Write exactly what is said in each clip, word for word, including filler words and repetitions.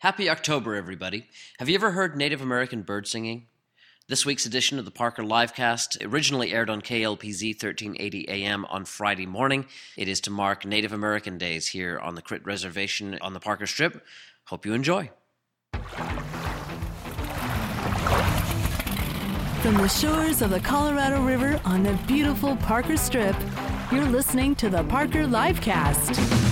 Happy October, everybody. Have you ever heard Native American bird singing? This week's edition of the Parker Livecast originally aired on K L P Z thirteen eighty A M on Friday morning. It is to mark Native American Days here on the Crit Reservation on the Parker Strip. Hope you enjoy. From the shores of the Colorado River on the beautiful Parker Strip, you're listening to the Parker Livecast.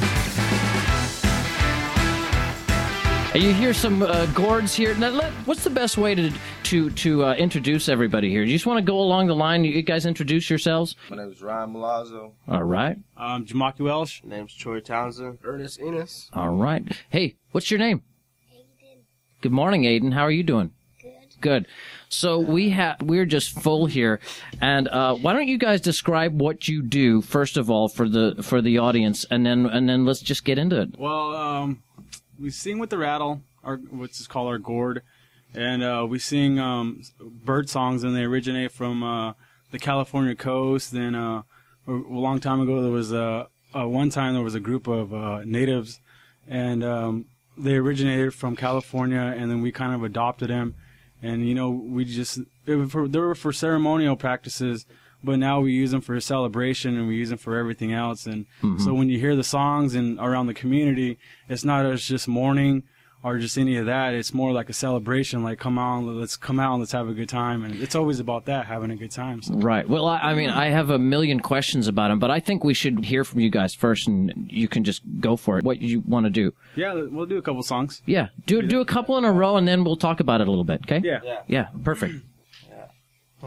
You hear some uh, gourds here. Now, let, what's the best way to to to uh, introduce everybody here? You just want to go along the line? You guys introduce yourselves. My name is Ryan Malazzo. All right. I'm Jamaki Welsh. My name's Troy Townsend. Ernest Enos. All right. Hey, what's your name? Aiden. Good morning, Aiden. How are you doing? Good. Good. So we have we're just full here, and uh, why don't you guys describe what you do first of all for the for the audience, and then and then let's just get into it. Well, um, we sing with the rattle, our what's called our gourd, and uh, we sing um, bird songs, and they originate from uh, the California coast. Then uh, a long time ago, there was a uh, one time there was a group of uh, natives, and um, they originated from California, and then we kind of adopted them. And, you know, we just, it was for, they were for ceremonial practices, but now we use them for a celebration and we use them for everything else. And mm-hmm. so when you hear the songs and around the community, it's not as just mourning or just any of that. It's more like a celebration, like, come on, let's come out and let's have a good time. And it's always about that, having a good time. So. Right. Well, I, I mean, I have a million questions about them, but I think we should hear from you guys first, and you can just go for it. What you want to do? Yeah, we'll do a couple songs. Yeah. Do do a couple in a row, and then we'll talk about it a little bit, okay? Yeah. Yeah. Yeah, perfect. Yeah.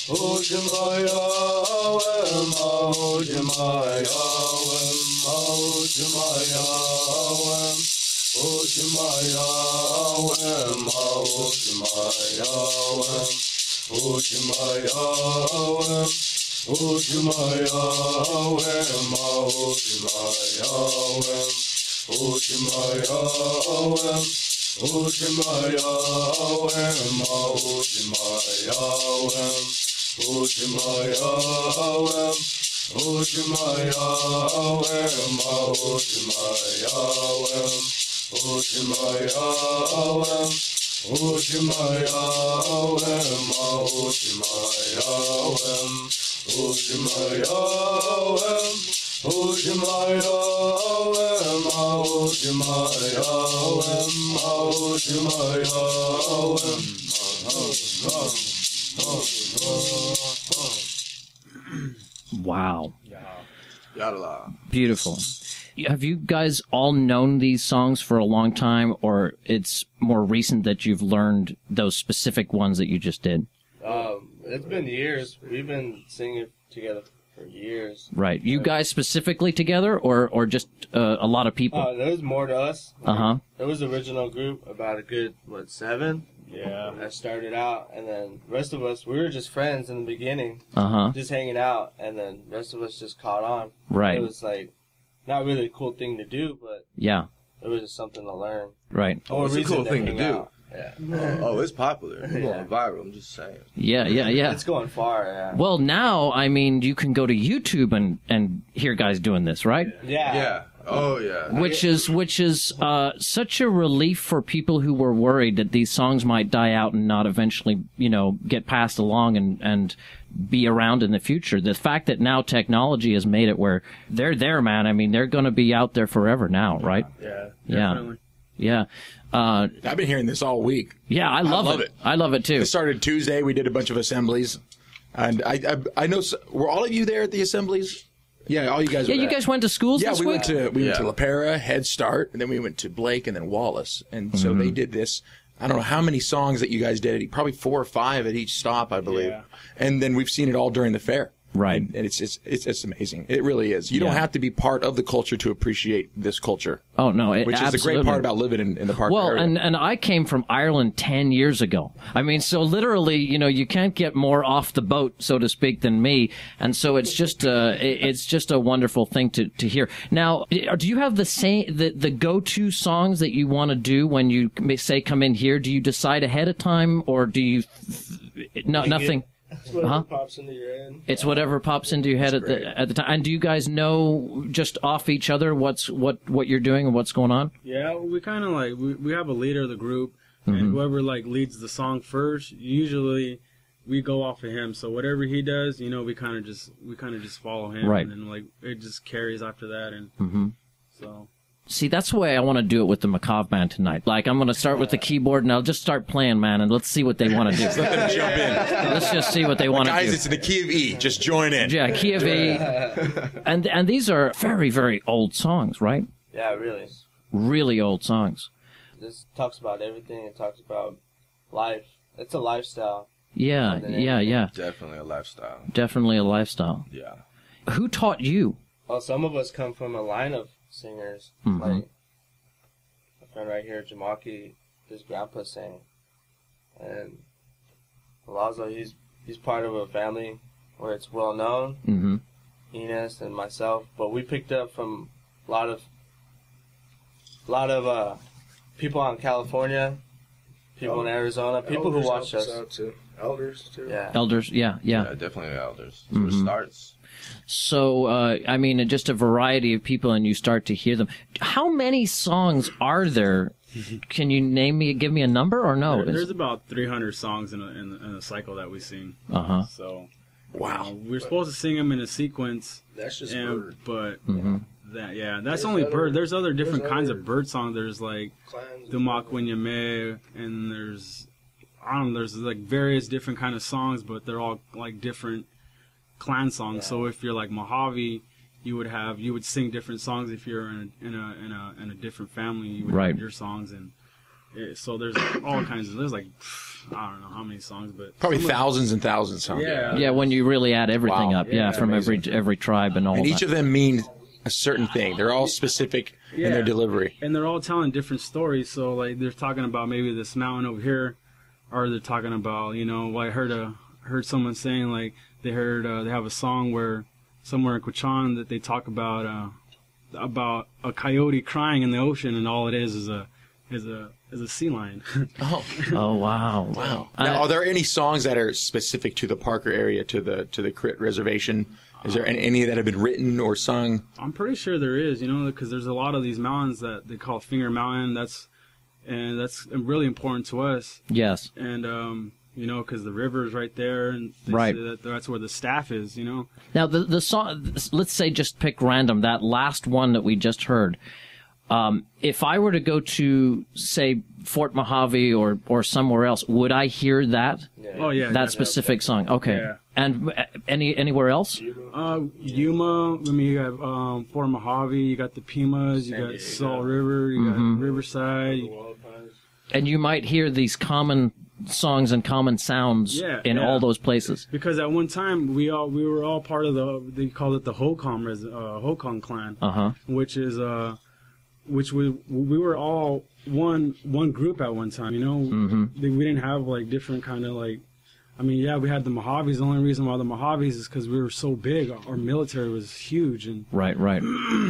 Wow. Yadala. Beautiful. Have you guys all known these songs for a long time, or it's more recent that you've learned those specific ones that you just did? Um, it's been years. We've been singing together for years. Right. You guys specifically together, or or just uh, a lot of people? Uh, there was more to us. Uh huh. There was the original group, about a good, what, seven? Yeah. That started out, and then the rest of us, we were just friends in the beginning, Uh huh. just hanging out, and then the rest of us just caught on. Right. It was like, not really a cool thing to do, but Yeah. it was just something to learn. Right. Or it's a reason cool thing to hang do. out. Yeah. Oh, it's popular. It's Yeah. going viral. I'm just saying. Yeah. Yeah. Yeah. It's going far, yeah. Well, now I mean, you can go to YouTube and and hear guys doing this, right? Yeah. Yeah. Oh, yeah. Which is which is uh, such a relief for people who were worried that these songs might die out and not eventually, you know, get passed along and and be around in the future. The fact that now technology has made it where they're there, man. I mean, they're going to be out there forever now, right? Yeah. Yeah. Definitely. Yeah. Uh, I've been hearing this all week. yeah, I love, love it. it. I love it too. It started Tuesday. We did a bunch of assemblies, and I I, I know. s- Were all of you there at the assemblies? Yeah, all you guys. Yeah, were you there. guys went to schools Yeah, this we week? went to we went to Yeah. La Pera, Head Start, and then we went to Blake and then Wallace. And so Mm-hmm. they did this. I don't know how many songs that you guys did. Probably four or five at each stop, I believe. Yeah. And then we've seen it all during the fair. Right. And, and it's, it's it's it's amazing. It really is. You Yeah. don't have to be part of the culture to appreciate this culture. Oh, no, it, Which is the absolutely. great part about living in, in the park Well, area. and, and I came from Ireland ten years ago. I mean, so literally, you know, you can't get more off the boat, so to speak, than me. And so it's just, uh, it- it's just a wonderful thing to, to hear. Now, do you have the same, the, the go-to songs that you want to do when you may say come in here? Do you decide ahead of time, or do you, no, nothing? Whatever Huh? pops into your head. It's whatever pops into your head at the, at the time. And do you guys know just off each other what's, what, what you're doing and what's going on? Yeah, we kind of like we, we have a leader of the group, and whoever like leads the song first, usually we go off of him. So whatever he does, you know, we kind of just we kind of just follow him, Right. and then like it just carries after that, and Mm-hmm. so See, that's the way I want to do it with the Macabre Band tonight. Like, I'm going to start with the keyboard, and I'll just start playing, man, and let's see what they want to do. Let them jump in. Let's just see what they want to Guys, do. it's in the key of E. Just join in. Yeah, key of E. And, and these are very, very old songs, right? Yeah, really. Really old songs. This talks about everything. It talks about life. It's a lifestyle. Yeah, yeah, yeah. Definitely a lifestyle. Definitely a lifestyle. Yeah. Who taught you? Well, some of us come from a line of singers. Mhm. Like my friend right here, Jamaki, his grandpa sang, and Lazo, he's he's part of a family where it's well known. Mm-hmm. Enos and myself, but we picked up from a lot of a lot of uh, people out in California, people in Arizona, people who watch us. too. Elders too. Yeah. Elders, yeah, yeah. Yeah, definitely elders. That's where it starts. So, uh, I mean, just a variety of people, and you start to hear them. How many songs are there? Can you name me, give me a number, or no? there- there's about three hundred songs in a, in, a, in a cycle that we sing. Uh huh. So Wow. uh, we're supposed to sing them in a sequence, That's just and, bird. but Mm-hmm. that yeah, that's There's only other- bird. There's other different there's kinds other- of bird songs. There's like Clans. Dumak Winyame, and there's I don't know, there's like various different kind of songs, but they're all like different clan songs. So if you're like Mojave, you would have you would sing different songs. If you're in a in a in a, in a different family, you would Right. have your songs, and It, so there's all kinds of there's like I don't know how many songs, but Probably some of- thousands and thousands of songs. Yeah. Yeah, when you really add everything Wow. up, yeah, Yeah, from every every tribe and all And that. each of them mean a certain thing. They're all specific in their Yeah. delivery. and they're all telling different stories. So like they're talking about maybe this mountain over here, or they're talking about you know well, I heard a heard someone saying like they heard uh, they have a song where somewhere in Quechan that they talk about uh, about a coyote crying in the ocean, and all it is is a is a is a sea lion. Oh, Oh wow, wow. Uh, Now, are there any songs that are specific to the Parker area, to the to the Crit Reservation? Is there any, any that have been written or sung? I'm pretty sure there is, you know, because there's a lot of these mountains that they call Finger Mountain. That's and that's really important to us. yes. And um, you know, because the river is right there, and they Right. say that that's where the staff is. You know, Now the the song. Let's say just pick random. That last one that we just heard. Um, if I were to go to say Fort Mojave or or somewhere else, would I hear that oh yeah, that specific song? Okay. Yeah. And uh, any anywhere else? Uh, Yuma. I mean, you got um, Fort Mojave. You got the Pimas. You got Salt River. You Mm-hmm. got Riverside. And you might hear these common songs and common sounds Yeah, in yeah. all those places. Because at one time we all we were all part of the they called it the Hokong res, uh, Hokong clan, Uh huh. which is uh, which we we were all one one group at one time. You know, Mm-hmm. They- we didn't have like different kind of like. I mean, yeah, we had the Mojaves. The only reason why the Mojaves is because we were so big. Our military was huge, and Right. Right.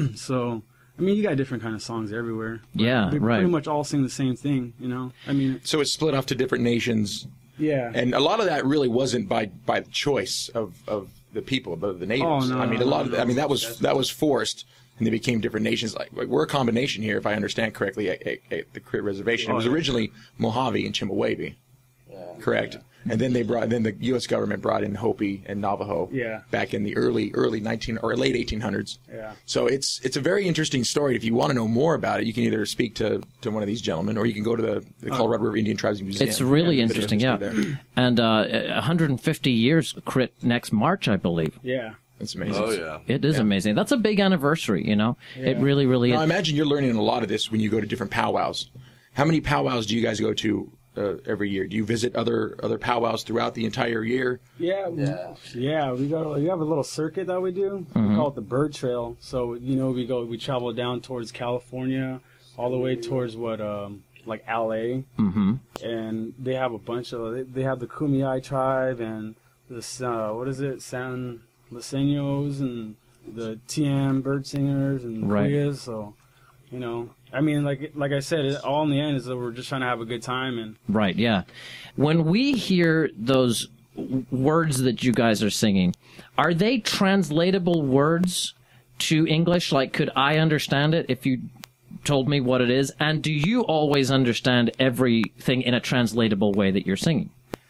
so I mean, you got different kind of songs everywhere. But Yeah, they right. pretty much all sing the same thing. You know, I mean, So it's split off to different nations, yeah. and a lot of that really wasn't by by the choice of, of the people, but the natives. Oh, no, I mean, a no, lot of no. I mean that was that was forced, and they became different nations. Like, like we're a combination here, if I understand correctly, at, at, at the Crit Reservation. It was Oh, yeah. originally Mojave and Chimawebe, correct? And then they brought, then the U S government brought in Hopi and Navajo. Yeah. Back in the early early nineteen or late eighteen hundreds. Yeah. So it's it's a very interesting story. If you want to know more about it, you can either speak to, to one of these gentlemen, or you can go to the, the Colorado River Indian Tribes Museum. It's really and visit interesting, the yeah. history there. And uh, one hundred fifty years crit next March, I believe. Yeah. It's amazing. Oh yeah. It is amazing. That's a big anniversary, you know. It really, really Now, I is. imagine you're learning a lot of this when you go to different powwows. How many powwows do you guys go to uh, every year? Do you visit other other powwows throughout the entire year? Yeah, yeah, yeah. We got we have a little circuit that we do. We call it the Bird Trail. So you know, we go we travel down towards California, all the way towards what um like L A, Mm-hmm. and they have a bunch of they, they have the Kumeyaay tribe and this uh, what is it San Luceños and the T M bird singers and Right. Quyas. So you know, I mean, like like I said, it, all in the end is that we're just trying to have a good time and. Right, yeah. When we hear those w- words that you guys are singing, are they translatable words to English? Like, could I understand it if you told me what it is? And do you always understand everything in a translatable way that you're singing?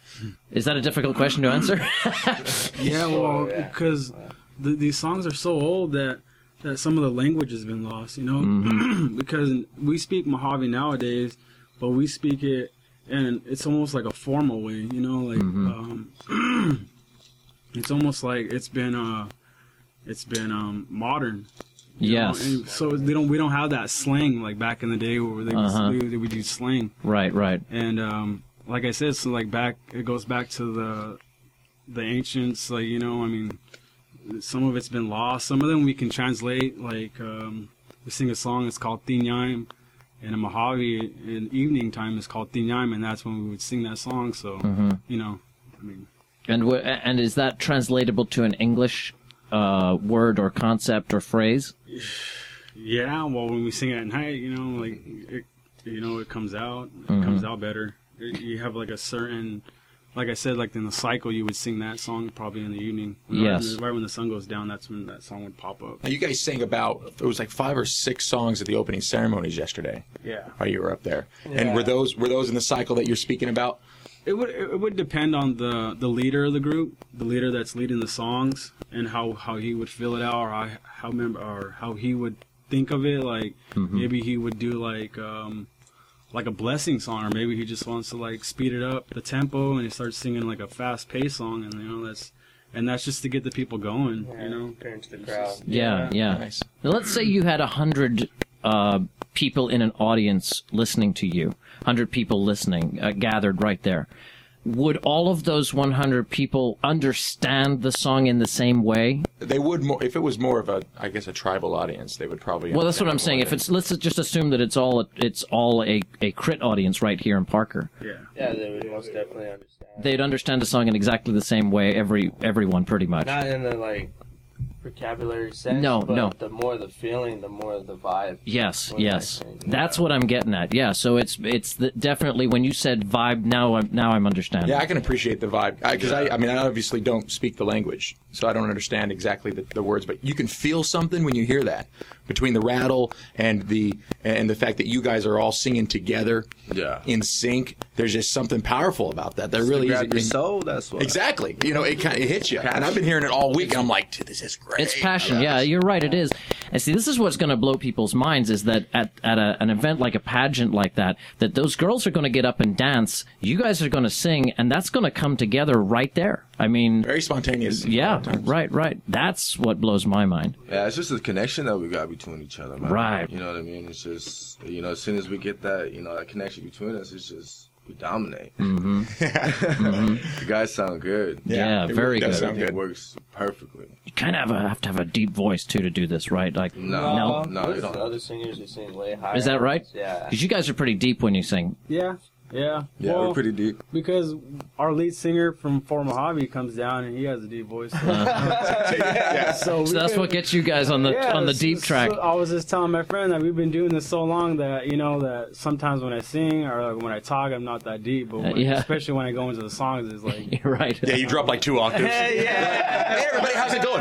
Is that a difficult question to answer? Yeah, well, because the, these songs are so old that, that some of the language has been lost, you know? Because we speak Mojave nowadays, but we speak it, and it's almost like a formal way, you know? Like, um, it's almost like it's been, uh, it's been um, modern. you know? Yes. And so they don't, we don't have that slang like back in the day where they, Uh-huh. we, we would do slang. Right, right. And um, like I said, so like back, it goes back to the the ancients. Like you know, I mean, some of it's been lost. Some of them we can translate. Like um, we sing a song. It's called Tinyam, and in Mojave, in evening time, it's called Tinyam, and that's when we would sing that song. So you know, I mean, And wh- and is that translatable to an English uh, word or concept or phrase? yeah. Well, when we sing it at night, you know, like it, you know, it comes out. It comes out better. You have like a certain. Like I said, like in the cycle, you would sing that song probably in the evening. Right Yes. when the- Right when the sun goes down, that's when that song would pop up. Now, you guys sang about, it was like five or six songs at the opening ceremonies yesterday. Yeah. While you were up there. And were those were those in the cycle that you're speaking about? It would it would depend on the, the leader of the group, the leader that's leading the songs, and how, how he would fill it out, or how how member or how he would think of it. Like maybe he would do like um, like a blessing song, or maybe he just wants to like speed it up the tempo and he starts singing like a fast paced song, and you know that's and that's just to get the people going, you know. Turn to the crowd. Yeah, yeah. Nice. Now, let's say you had a hundred uh, people in an audience listening to you, one hundred people listening, uh, gathered right there, would all of those one hundred people understand the song in the same way? They would more if it was more of a, I guess, a tribal audience. They would probably. Well, that's what I'm understand saying. more If it's let's just assume that it's all it's all a, a crit audience right here in Parker. Yeah. Yeah, they would most definitely understand. They'd understand the song in exactly the same way. Every everyone, pretty much. Not in the like vocabulary sense. No, but no. The more the feeling, the more the vibe. Yes, When yes. I sing. That's what I'm getting at. Yeah. So it's it's the, definitely when you said vibe. Now I'm now I'm understanding. Yeah, I can appreciate the vibe because I, I, I mean, I obviously don't speak the language, so I don't understand exactly the, the words. But you can feel something when you hear that between the rattle and the and the fact that you guys are all singing together, Yeah. in sync. There's just something powerful about that. That really Grab your is. soul. That's what. Exactly. You know, it kind of hits you, and I've been hearing it all week. And I'm like, dude, this is great. It's passion. Yeah, you're right. It is. And see, this is what's going to blow people's minds is that at, at a, an event like a pageant like that, that those girls are going to get up and dance. You guys are going to sing, and that's going to come together right there. I mean, Very spontaneous. yeah, right, right. That's what blows my mind. Yeah, it's just a connection that we got between each other, man. Right. You know what I mean? It's just, you know, as soon as we get that, you know, that connection between us, it's just, we dominate. Mm-hmm. The guys sound good. Yeah, it very really does good. sound It good. works perfectly. You kind of have, a, have to have a deep voice too to do this, right? Like, No, no. no, There's you don't. other singers who sing way higher. Is that right? Yeah. Because you guys are pretty deep when you sing. Yeah. Yeah. Yeah, well, we're pretty deep. because our lead singer from For Mojave comes down and he has a deep voice. So, Yeah. so, we So that's could- what gets you guys on the Yeah, on the so- deep track. so I was just telling my friend that we've been doing this so long that you know that sometimes when I sing or like when I talk, I'm not that deep. But when, Uh, yeah. especially when I go into the songs, it's like You're right. Yeah, you drop like two octaves. Hey, everybody, how's it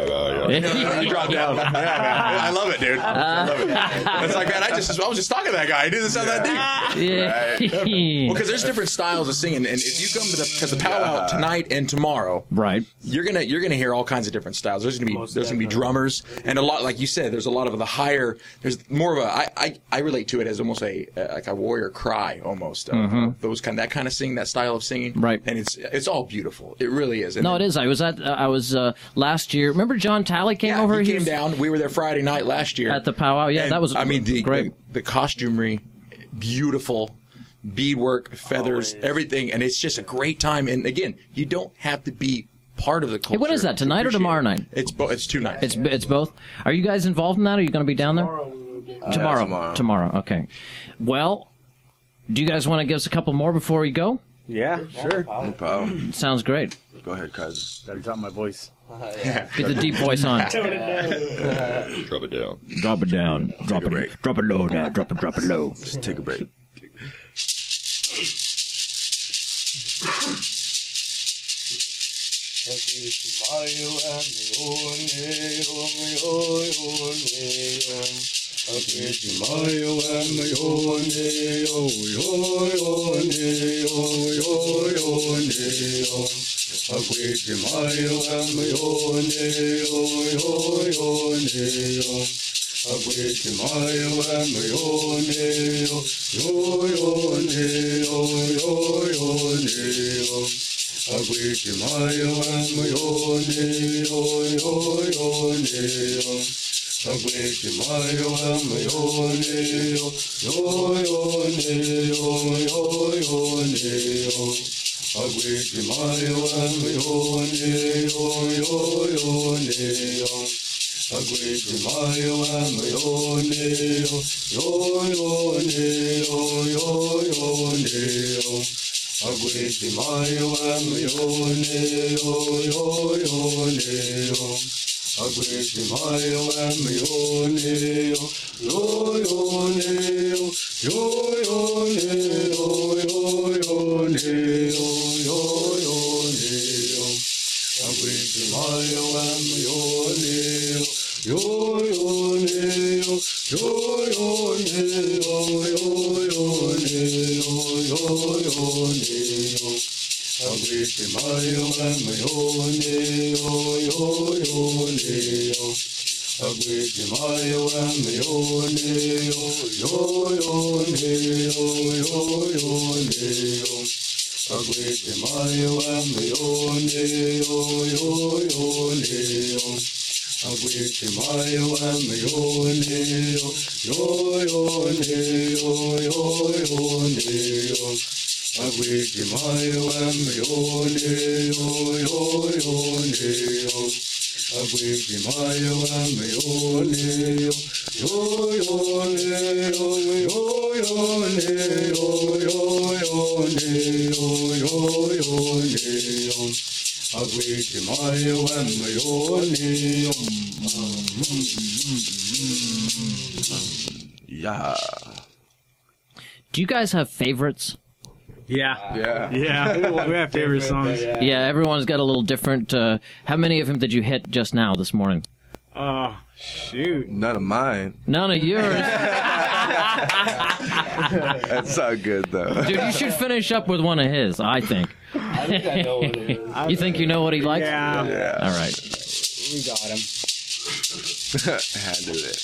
going? You drop down. Yeah, man. I love it, dude. I love it. It's like, man, I just I was just talking to that guy. He didn't sound that deep. Yeah. Well, because there's different styles of singing, and if you come to the because the powwow tonight and tomorrow, Right. you're gonna you're gonna hear all kinds of different styles. There's gonna be Most there's gonna be definitely. drummers and a lot, like you said, there's a lot of the higher. There's more of a I I, I relate to it as almost a uh, like a warrior cry almost. Uh, Those kind that kind of singing, that style of singing, Mm-hmm. Right. And it's it's all beautiful. It really is. And No, it is. I was at. Uh, I was uh, last year. Remember John Talley came Yeah, over. he He came was down. We were there Friday night last year at the powwow. Yeah, And, that was. I mean, the great. the, the costumery, beautiful, beadwork, feathers, Always. everything, and it's just a great time. And again, you don't have to be part of the culture. Hey, when is that, to tonight or appreciate tomorrow it. night? It's bo- it's two nights. It's it's both. Are you guys involved in that? Are you going to be down there Tomorrow we will get- tomorrow? Yeah, tomorrow. Okay. Well, do you guys want to give us a couple more before we go? yeah, sure. No problem. Sounds great. Go ahead, Kaiser. Gotta drop my voice. yeah. Get the deep voice on. Drop it down. Drop it down. Drop it. break. Drop it low now. Drop it. Drop it low. Just take a break. Yeah. Do you guys have favorites? Yeah. Yeah. Yeah. We have favorite songs. Yeah, everyone's got a little different. Uh, how many of them did you hit just now this morning? Oh, shoot. None of mine. None of yours. That's not good, though. Dude, you should finish up with one of his, I think. I think I know what it is. You think you know what he likes? Yeah. Yeah. All right. We got him. Handle it.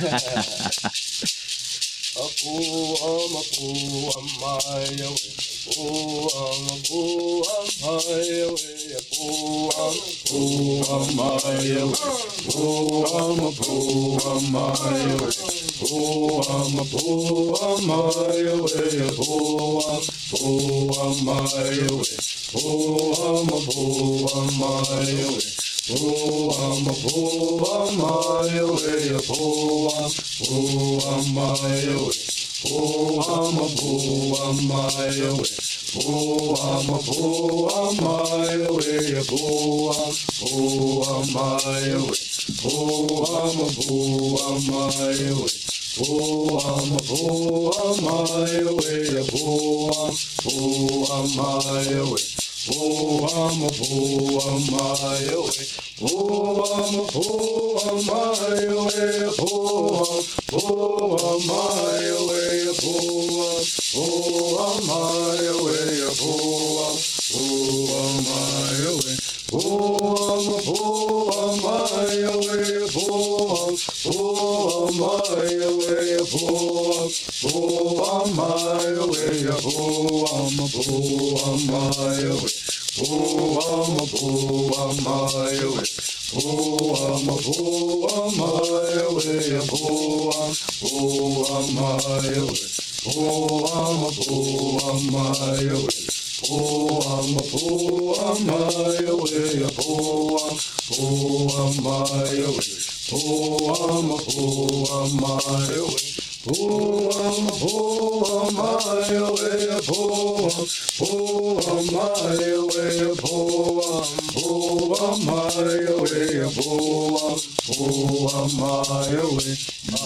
A fool, I'm a fool, I'm my away. A fool, I'm a fool, I'm my away. A fool, I'm a fool, I'm my away. Fool, I'm a fool, I'm my away. Fool, I'm a fool, I'm my away. A fool, I'm a fool, I'm my away. Fool, I'm a fool, I'm my away. Oh, I'm a fool, I'm my way, a fool, I'm a fool, I'm my way. Oh, I'm a fool, I'm my way. Oh, I'm a fool, I'm my way, a fool, I'm a fool, I'm my way. Oh, I'm a fool, I'm my way. Oh, I'm a fool, I'm my way, a fool, I'm a fool, I'm my way. Oh, I'm a fool, I'm my way. Oh, I'm a fool, I'm my way. Oh, I'm my way. Oh, I'm my way. Oh, I'm my way. Oh, I'm a fool, I'm my way. Oh, I'm my way. Oh, I'm my way. Oh, I'm a fool, I'm my way. Oh, I'm a fool, I'm my way. Oh, I'm a fool, I'm my way. Oh, I'm my way. Oh, I'm a fool, I'm my way. Oh, I'm a fool, I'm my way. Oh, I'm my way. Oh, I'm a fool, I'm my way. Oh, I'm a fool, I'm my way. Oh, I'm my way. Oh, I'm my way. Oh, I'm my way.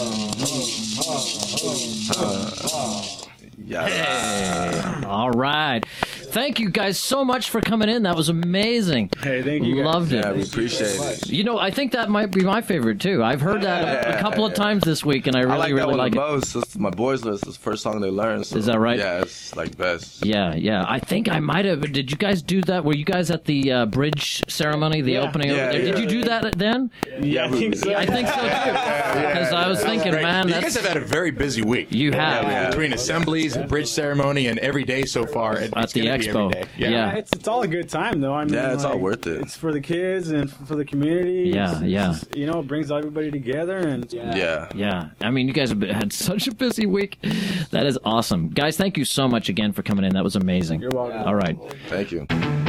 Yeah. All right. Thank you guys so much for coming in. That was amazing. Hey, thank you guys. Loved it. Yeah, we appreciate it. You know, I think that might be my favorite too. I've heard that a, a couple of times this week, and I really, I like that really one like the it. most. It's my boys' list. It's the first song they learned. So, Is that right? Yeah, it's like best. Yeah, yeah. I think I might have. Did you guys do that? Were you guys at the uh, bridge ceremony, the Yeah. opening Yeah, over there? Did yeah. you do that then? Yeah, I think so. I think so too. Because I was thinking, Great. man, you guys that's have had a very busy week. you have Yeah. Between assemblies, and bridge ceremony, and every day so far. It- at it's the gonna be expo. every day. Yeah. It's it's all a good time though. I mean, Yeah, it's all like, worth it. It's for the kids and for the community. Yeah, It's- it's yeah. just, you know, it brings everybody together and Yeah. Yeah, I mean, you guys have been- had such a busy week. That is awesome. Guys, thank you so much again for coming in. That was amazing. You're welcome. All right. Thank you.